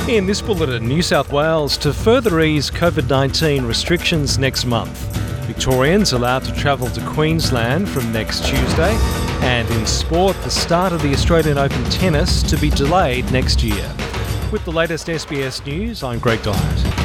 In this bulletin, New South Wales to further ease COVID-19 restrictions next month. Victorians allowed to travel to Queensland from next Tuesday. And in sport, the start of the Australian Open tennis to be delayed next year. With the latest SBS News, I'm Greg Dyatt.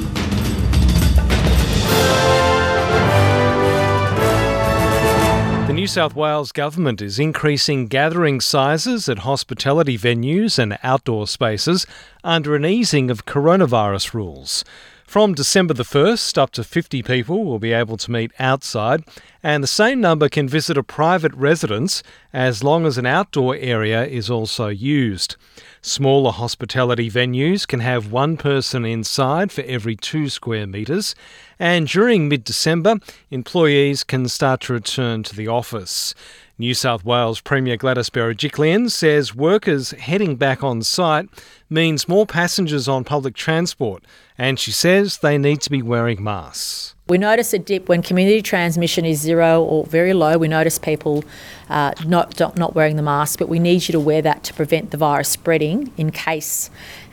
The New South Wales Government is increasing gathering sizes at hospitality venues and outdoor spaces under an easing of coronavirus rules. From December the 1st, up to 50 people will be able to meet outside, and the same number can visit a private residence as long as an outdoor area is also used. Smaller hospitality venues can have one person inside for every 2 square metres, and during mid-December, employees can start to return to the office. New South Wales Premier Gladys Berejiklian says workers heading back on site means more passengers on public transport, and she says they need to be wearing masks. We notice a dip when community transmission is zero or very low. We notice people not wearing the mask, but we need you to wear that to prevent the virus spreading in case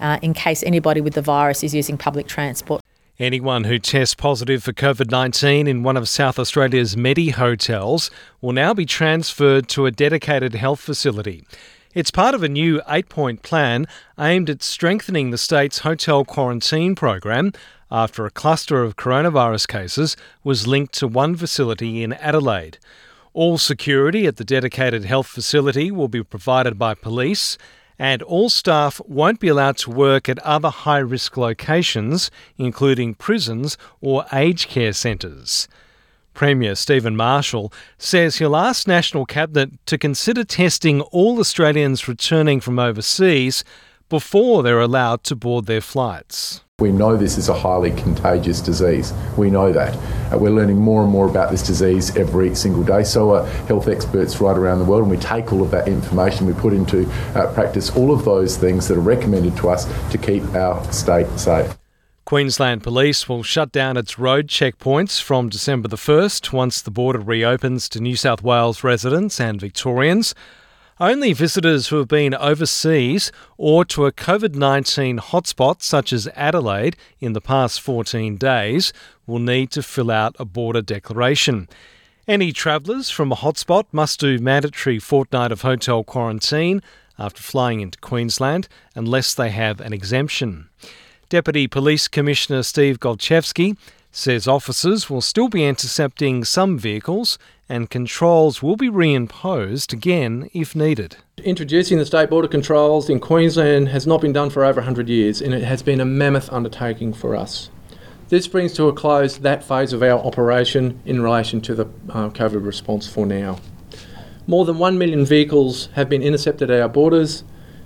anybody with the virus is using public transport. Anyone who tests positive for COVID-19 in one of South Australia's Medi hotels will now be transferred to a dedicated health facility. It's part of a new 8-point plan aimed at strengthening the state's hotel quarantine program after a cluster of coronavirus cases was linked to one facility in Adelaide. All security at the dedicated health facility will be provided by police, and all staff won't be allowed to work at other high-risk locations, including prisons or aged care centres. Premier Stephen Marshall says he'll ask National Cabinet to consider testing all Australians returning from overseas before they're allowed to board their flights. We know this is a highly contagious disease. We know that. We're learning more and more about this disease every single day. So are health experts right around the world, and we take all of that information, we put into practice all of those things that are recommended to us to keep our state safe. Queensland Police will shut down its road checkpoints from December the 1st once the border reopens to New South Wales residents and Victorians. Only visitors who have been overseas or to a COVID-19 hotspot such as Adelaide in the past 14 days will need to fill out a border declaration. Any travellers from a hotspot must do mandatory fortnight of hotel quarantine after flying into Queensland unless they have an exemption. Deputy Police Commissioner Steve Golchevsky says officers will still be intercepting some vehicles and controls will be reimposed again if needed. Introducing the state border controls in Queensland has not been done for over 100 years, and it has been a mammoth undertaking for us. This brings to a close that phase of our operation in relation to the COVID response for now. More than 1 million vehicles have been intercepted at our borders,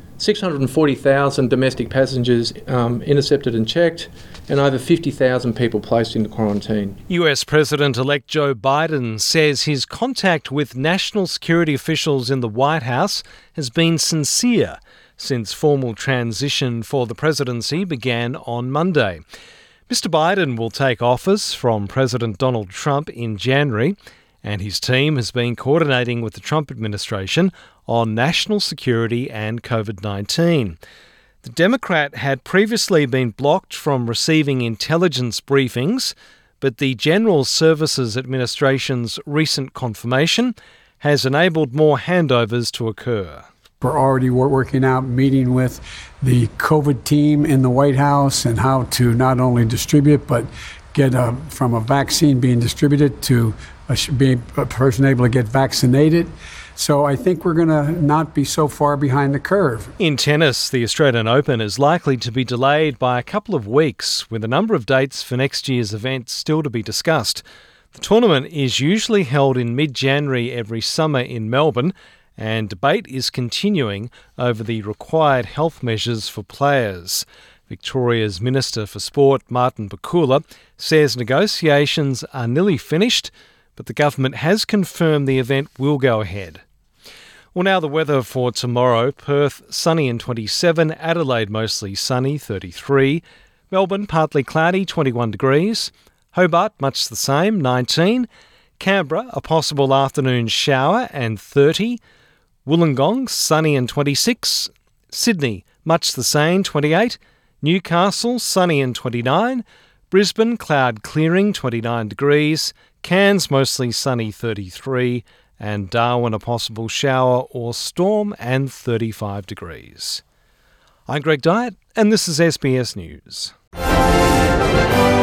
640,000 domestic passengers intercepted and checked, and over 50,000 people placed into quarantine. US President-elect Joe Biden says his contact with national security officials in the White House has been sincere since formal transition for the presidency began on Monday. Mr. Biden will take office from President Donald Trump in January, and his team has been coordinating with the Trump administration on national security and COVID-19. The Democrat had previously been blocked from receiving intelligence briefings, but the General Services Administration's recent confirmation has enabled more handovers to occur. We're already working out, meeting with the COVID team in the White House and how to not only distribute, but get from a vaccine being distributed to be a person able to get vaccinated. So I think we're going to not be so far behind the curve. In tennis, the Australian Open is likely to be delayed by a couple of weeks, with a number of dates for next year's event still to be discussed. The tournament is usually held in mid-January every summer in Melbourne, and debate is continuing over the required health measures for players. Victoria's Minister for Sport, Martin Pakula, says negotiations are nearly finished, but the government has confirmed the event will go ahead. Well, now the weather for tomorrow. Perth, sunny and 27. Adelaide, mostly sunny, 33. Melbourne, partly cloudy, 21 degrees. Hobart, much the same, 19. Canberra, a possible afternoon shower and 30. Wollongong, sunny and 26. Sydney, much the same, 28. Newcastle, sunny and 29. Brisbane, cloud clearing, 29 degrees. Cairns, mostly sunny, 33. And Darwin, a possible shower or storm, and 35 degrees. I'm Greg Dyett, and this is SBS News.